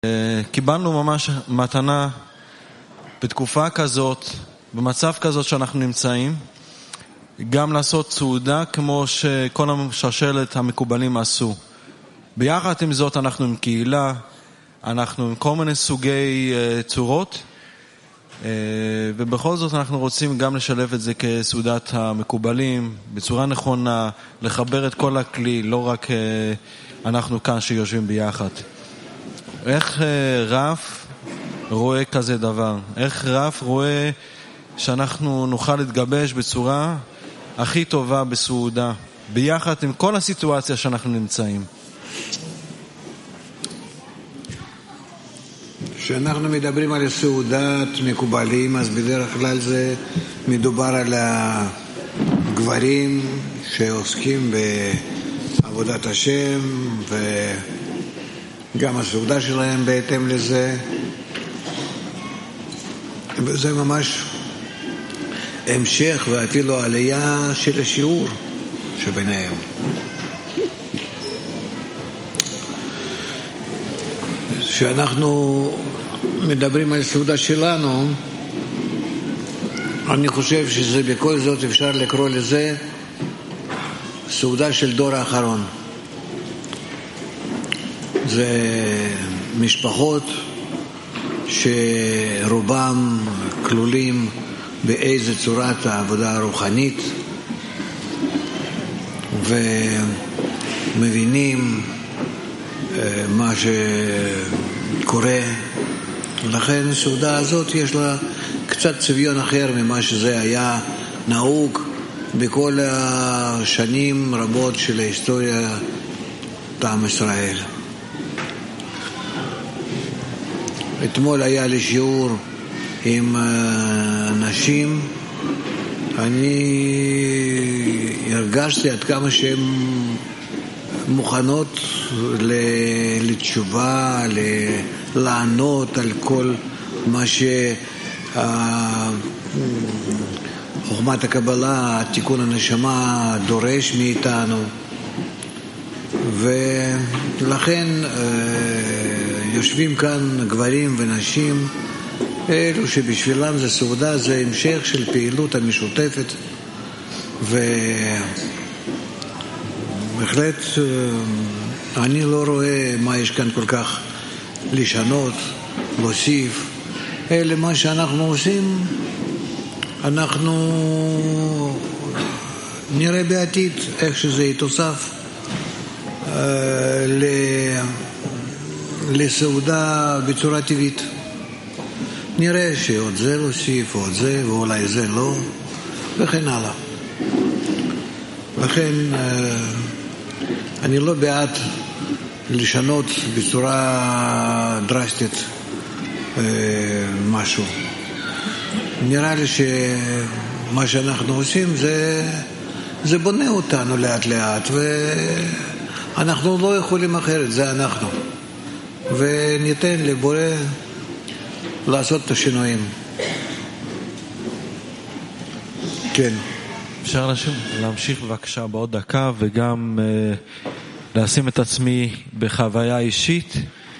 קיבלנו ממש מתנה בתקופה כזאת, במצב כזאת שאנחנו נמצאים, גם לעשות סעודה כמו שכל השושלת המקובלים עשו. ביחד עם זאת אנחנו עם קהילה, אנחנו עם כל מיני סוגי צורות, ובכל זאת אנחנו רוצים גם לשלב את זה כסעודת המקובלים, בצורה נכונה, לחבר את כל הכלי, לא רק אנחנו כאן שיושבים ביחד. איך רב רואה כזה דבר? איך רב רואה שאנחנו נוכל להתגבש בצורה הכי טובה בסעודה, ביחד עם כל הסיטואציה שאנחנו נמצאים? כשאנחנו מדברים על סעודת מקובלים, אז בדרך כלל זה מדובר על הגברים שעוסקים בעבודת השם, וגם הסעודה שלהם בהתאם לזה, וזה ממש המשך ואפילו עלייה של השיעור שביניהם. כשאנחנו מדברים על סעודה שלנו, אני חושב שזה בכל זאת אפשר לקרוא לזה סעודה של דור האחרון. זה משפחות שרובם כלולים באיזה צורת העבודה הרוחנית, ומבינים מה שקורה. לכן הסעודה הזאת יש לה קצת צביון אחר ממה שזה היה נהוג בכל השנים רבות של ההיסטוריה עם ישראל. אתמול היה לי שיעור עם אנשים, אני הרגשתי עד כמה שהן מוכנות לתשובה, לענות על כל מה שחוכמת הקבלה, תיקון הנשמה דורש מאיתנו. ולכן יושבים כאן גברים ונשים, אלו שבשבילם זה סעודה, זה המשך של פעילות המשותפת, ובהחלט אני לא רואה מה יש כאן כל כך לשנות, להוסיף. אלא מה שאנחנו עושים, אנחנו נראה בעתיד איך שזה יתוסף לסעודה בצורה טבעית. נראה שעוד זה להוסיף, עוד זה, ואולי זה לא, וכן הלאה. לכן אני לא בעד לשנות בצורה דרסטית משהו. נראה לי שמה שאנחנו עושים זה בונה אותנו לאט לאט, ואנחנו לא יכולים אחרת, זה אנחנו. וניתן לבורא לעשות את השינויים. כן. אפשר להמשיך בבקשה בעוד דקה, וגם לשים את עצמי בחוויה אישית.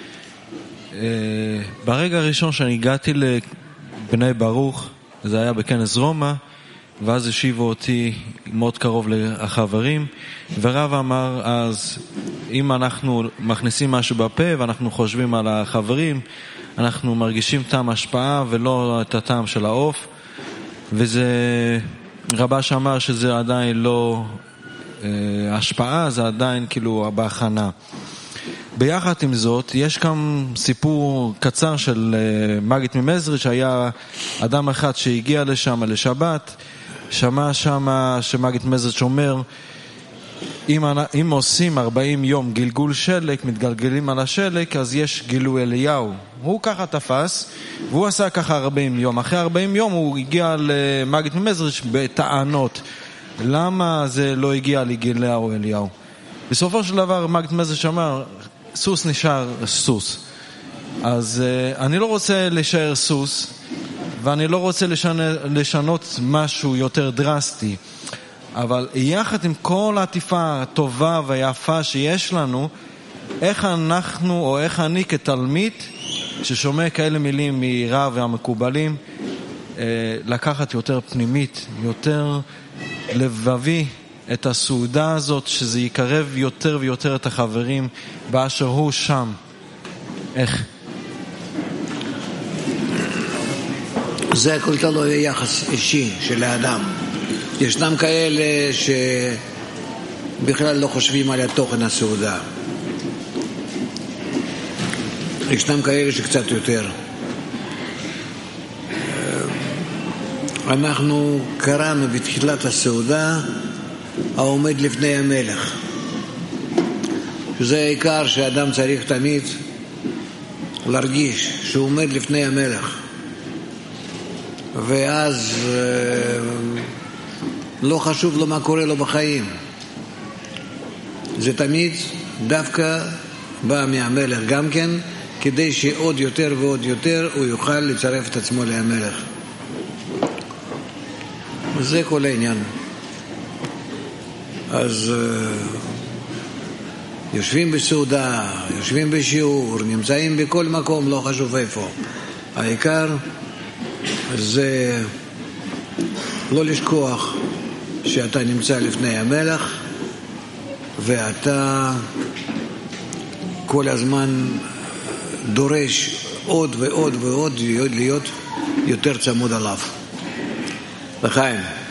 ברגע הראשון שאני הגעתי לבני ברוך, זה היה בכנס רומא, ואז השיבו אותי מאוד קרוב לחברים, ורב אמר אז, אם אנחנו מכניסים משהו בפה ואנחנו חושבים על החברים, אנחנו מרגישים טעם השפעה ולא את הטעם של העוף. וזה רבה שאמר שזה עדיין לא השפעה, זה עדיין כאילו בהכנה. ביחד עם זאת, יש כאן סיפור קצר של מגיד ממזריץ'. היה אדם אחד שהגיע לשם לשבת, שמע שם שמגיד ממזריץ' אומר, אם עושים 40 יום גלגול שלג, מתגלגלים על השלג, אז יש גילוי אליהו. הוא ככה תפס, והוא עשה ככה 40 יום. אחרי 40 יום הוא הגיע למגיד ממזריץ' בטענות. למה זה לא הגיע לגילוי אליהו? בסופו של דבר מגיד ממזריץ' אמר, סוס נשאר סוס. אז אני לא רוצה להישאר סוס, ואני לא רוצה לשנות משהו יותר דרסטי. אבל יחד עם כל העטיפה הטובה והיפה שיש לנו, איך אנחנו, או איך אני כתלמיד, ששומע כאלה מילים מרב והמקובלים, לקחת יותר פנימית, יותר לבבי את הסעודה הזאת, שזה יקרב יותר ויותר את החברים באשר הוא שם. איך? זה הכל תלוי יחס אישי של האדם. ישנם כאלה שבכלל לא חושבים על התוכן הסעודה. ישנם כאלה שקצת יותר. אנחנו קראנו בתחילת הסעודה העומד לפני המלך, שזה העיקר שאדם צריך תמיד להרגיש שהוא עומד לפני המלך, ואז לא חשוב לו מה קורה לו בחיים. זה תמיד דווקא בא מהמלך גם כן, כדי שעוד יותר ועוד יותר הוא יוכל לצרף את עצמו להמלך. זה כל העניין. אז יושבים בסעודה, יושבים בשיעור, נמצאים בכל מקום, לא חשוב איפה. העיקר זה לא לשכוח שאתה נמצא לפני המלך, ואתה כל הזמן דורש עוד ועוד ועוד להיות יותר צמוד עליו. לחיים.